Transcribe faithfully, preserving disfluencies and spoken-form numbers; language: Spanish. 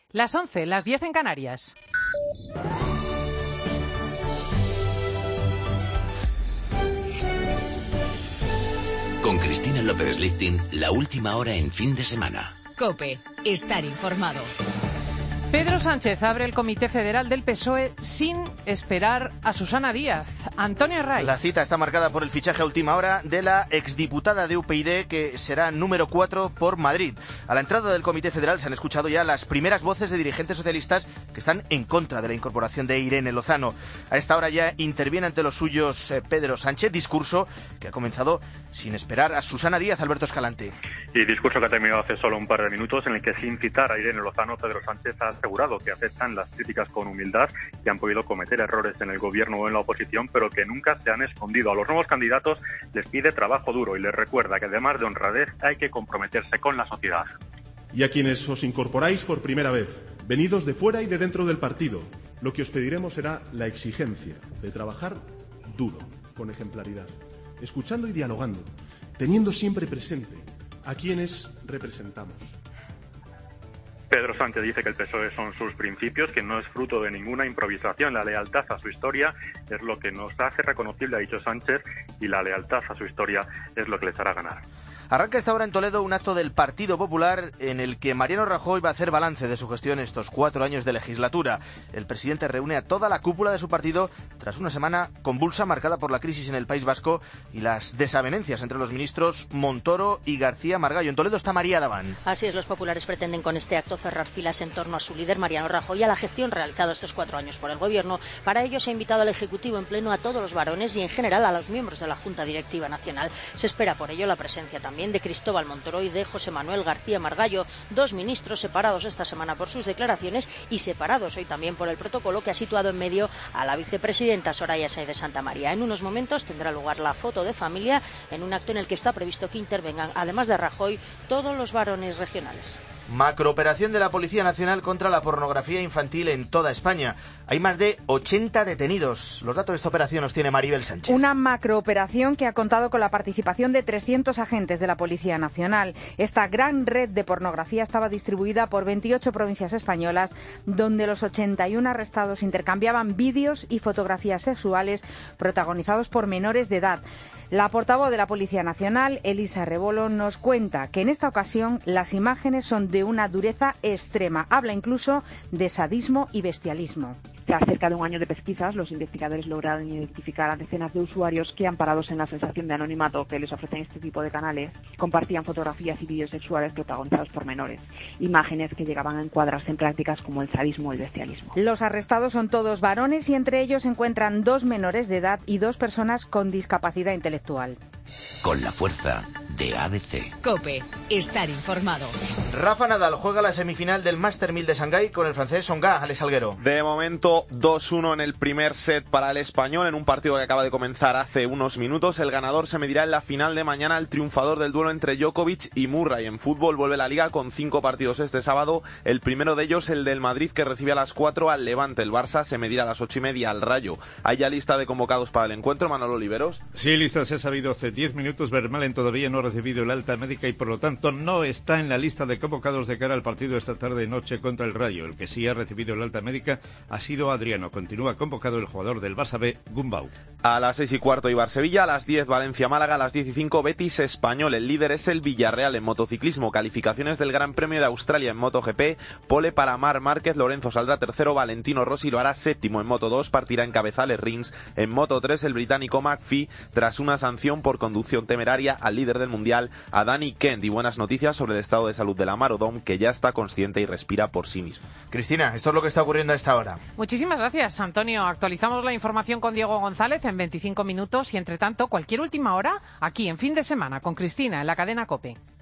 Las once, las diez en Canarias. Con Cristina López Lichting, la última hora en fin de semana. COPE, estar informado. Pedro Sánchez abre el Comité Federal del P S O E sin esperar a Susana Díaz. Antonio Herray. La cita está marcada por el fichaje a última hora de la exdiputada de U P YD, que será número cuatro por Madrid. A la entrada del Comité Federal se han escuchado ya las primeras voces de dirigentes socialistas que están en contra de la incorporación de Irene Lozano. A esta hora ya interviene ante los suyos eh, Pedro Sánchez, discurso que ha comenzado sin esperar a Susana Díaz. Alberto Escalante. Y discurso que ha terminado hace solo un par de minutos, en el que sin citar a Irene Lozano, Pedro Sánchez ha asegurado que aceptan las críticas con humildad, que han podido cometer errores en el gobierno o en la oposición, pero que nunca se han escondido. A los nuevos candidatos les pide trabajo duro y les recuerda que además de honradez hay que comprometerse con la sociedad. Y a quienes os incorporáis por primera vez, venidos de fuera y de dentro del partido, lo que os pediremos será la exigencia de trabajar duro, con ejemplaridad, escuchando y dialogando, teniendo siempre presente a quienes representamos. Pedro Sánchez dice que el P S O E son sus principios, que no es fruto de ninguna improvisación. La lealtad a su historia es lo que nos hace reconocible, ha dicho Sánchez, y la lealtad a su historia es lo que les hará ganar. Arranca esta hora en Toledo un acto del Partido Popular en el que Mariano Rajoy va a hacer balance de su gestión estos cuatro años de legislatura. El presidente reúne a toda la cúpula de su partido tras una semana convulsa marcada por la crisis en el País Vasco y las desavenencias entre los ministros Montoro y García Margallo. En Toledo está María Daván. Así es, los populares pretenden con este acto cerrar filas en torno a su líder Mariano Rajoy y a la gestión realizada estos cuatro años por el Gobierno. Para ello se ha invitado al Ejecutivo en pleno a todos los varones y en general a los miembros de la Junta Directiva Nacional. Se espera por ello la presencia también de Cristóbal Montoro y de José Manuel García Margallo, dos ministros separados esta semana por sus declaraciones y separados hoy también por el protocolo que ha situado en medio a la vicepresidenta Soraya Sáenz de Santamaría. En unos momentos tendrá lugar la foto de familia en un acto en el que está previsto que intervengan, además de Rajoy, todos los varones regionales. Macrooperación de la Policía Nacional contra la pornografía infantil en toda España. Hay más de ochenta detenidos. Los datos de esta operación los tiene Maribel Sánchez. Una macrooperación que ha contado con la participación de trescientos agentes de la Policía Nacional. Esta gran red de pornografía estaba distribuida por veintiocho provincias españolas, donde los ochenta y uno arrestados intercambiaban vídeos y fotografías sexuales protagonizados por menores de edad. La portavoz de la Policía Nacional, Elisa Rebolo, nos cuenta que en esta ocasión las imágenes son de una dureza extrema. Habla incluso de sadismo y bestialismo. Tras cerca de un año de pesquisas, los investigadores lograron identificar a decenas de usuarios que, amparados en la sensación de anonimato que les ofrecen este tipo de canales, compartían fotografías y vídeos sexuales protagonizados por menores, imágenes que llegaban a encuadrarse en prácticas como el sadismo y el bestialismo. Los arrestados son todos varones y entre ellos se encuentran dos menores de edad y dos personas con discapacidad intelectual. Con la fuerza de A B C. COPE, estar informado. Rafa Nadal juega la semifinal del Master mil de Shanghái con el francés Tsonga, Alex Salguero. De momento dos uno en el primer set para el español, en un partido que acaba de comenzar hace unos minutos. El ganador se medirá en la final de mañana al triunfador del duelo entre Djokovic y Murray. En fútbol vuelve la Liga con cinco partidos este sábado. El primero de ellos, el del Madrid, que recibe a las cuatro al Levante. El Barça se medirá a las ocho y media al Rayo. ¿Hay ya lista de convocados para el encuentro, Manolo Oliveros? Sí, lista se ha sabido hace diez minutos. Vermaelen todavía no ha recibido el alta médica y por lo tanto no está en la lista de convocados de cara al partido esta tarde noche contra el Rayo. El que sí ha recibido el alta médica ha sido Adriano. Continúa convocado el jugador del Barça B, Gumbau. A las seis y cuarto Eibar-Sevilla, a las diez Valencia-Málaga, a las diez y cinco Betis-Español. El líder es el Villarreal en motociclismo. Calificaciones del Gran Premio de Australia en MotoGP. Pole para Marc Márquez, Lorenzo saldrá tercero, Valentino Rossi lo hará séptimo. En Moto dos partirá en Cabezales Rins. En Moto tres el británico McPhee, tras una sanción por conducción temeraria al líder del Mundial, a Danny Kent. Y buenas noticias sobre el estado de salud de Lamar Odom, que ya está consciente y respira por sí mismo. Cristina, esto es lo que está ocurriendo a esta hora. Muchísimas gracias, Antonio. Actualizamos la información con Diego González en veinticinco minutos y, entre tanto, cualquier última hora aquí en Fin de Semana con Cristina en la cadena COPE.